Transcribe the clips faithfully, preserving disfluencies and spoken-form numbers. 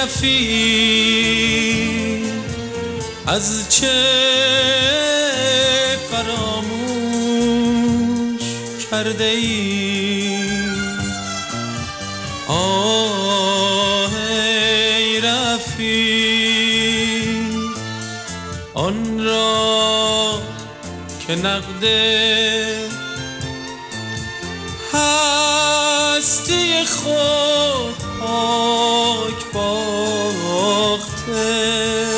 رفیق از چه فراموش کرده ای؟ آه ای رفیق آن را که نقد هستی خود پاک باخته،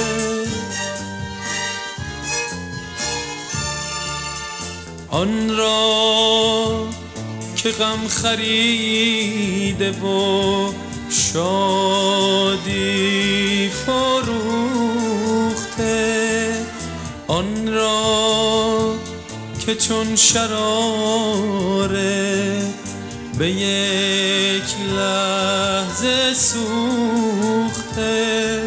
آن را که غم خریده و شادی فروخته، آن را که چون شراره به یک لحظه سوخته،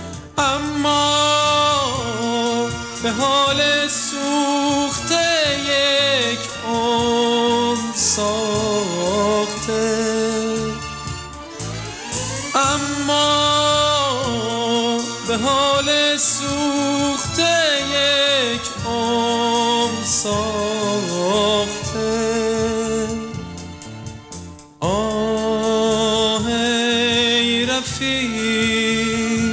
اما به حال سوخته یک عمر ساخته، اما به حال سوخته یک عمر ساخته. آه ای رفیق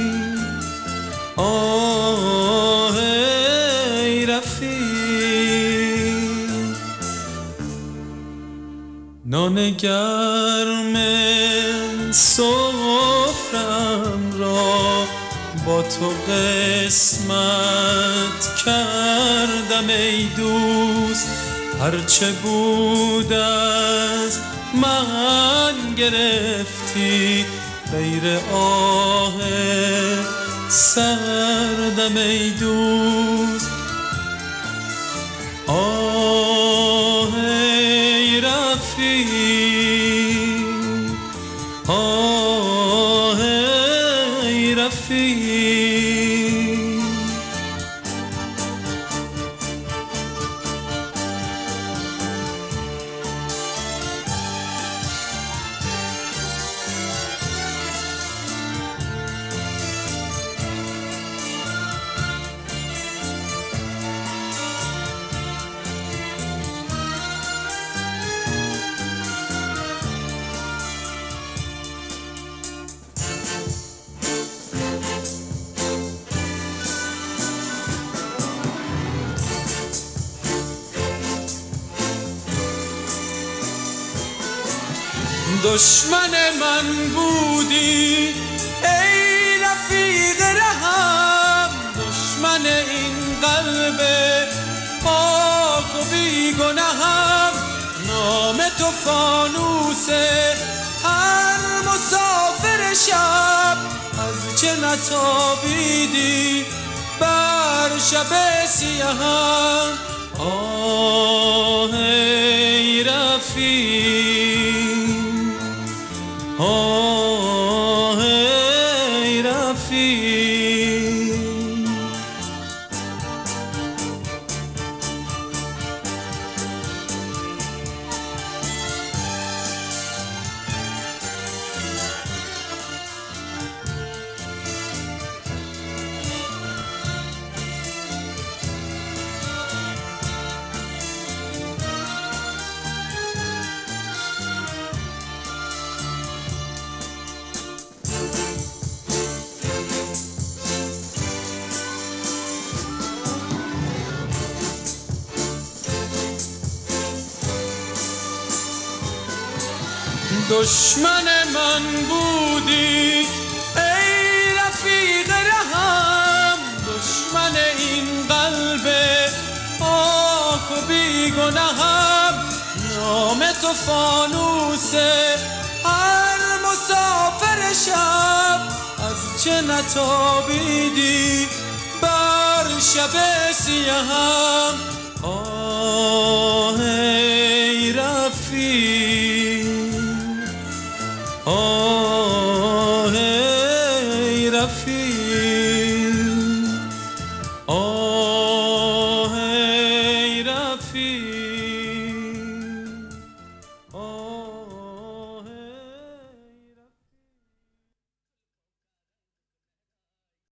آه ای رفیق نان گرم سفرم را با تو قسمت کردم ای دوست، هرچه بود از من گرفتی غیر آه سردم ای دوست. آه ای رفیق آه ای رفیق دشمن من بودی ای رفیق رهم، دشمن این قلب پاک و بی گناهم، نام تو فانوس هر مسافر شب، از چه نتابیدی بر شب سیاهم. آه ای رفیق آه ای رفیق دشمن من بودی ای رفیق رهم، دشمن این قلب پاک و بی گناهم، نام تو فانوس هر مسافر شب، از چه نتابیدی بر شب سیاهم. آه